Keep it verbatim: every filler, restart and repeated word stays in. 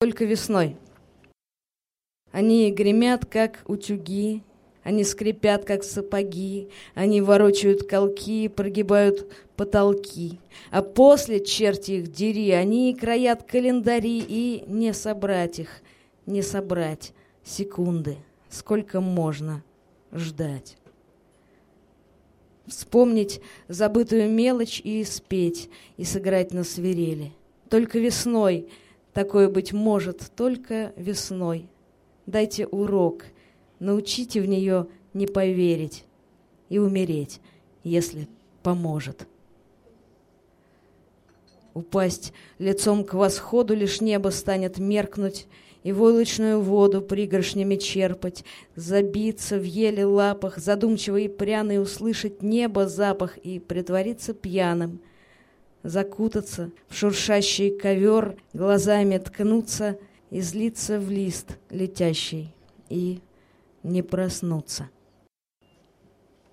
только весной. Они гремят, как утюги, они скрипят, как сапоги, они ворочают колки, прогибают потолки. А после, черти их дери, они краят календари, и не собрать их, не собрать секунды, сколько можно ждать. Вспомнить забытую мелочь и спеть, и сыграть на свирели. Только весной такое быть может, только весной. Дайте урок, научите в нее не поверить и умереть, если поможет. Упасть лицом к восходу, лишь небо станет меркнуть, и войлочную воду пригоршнями черпать, забиться в еле лапах, задумчиво и пряно, и услышать небо запах, и притвориться пьяным, закутаться в шуршащий ковер, глазами ткнуться и злиться в лист летящий, и не проснуться.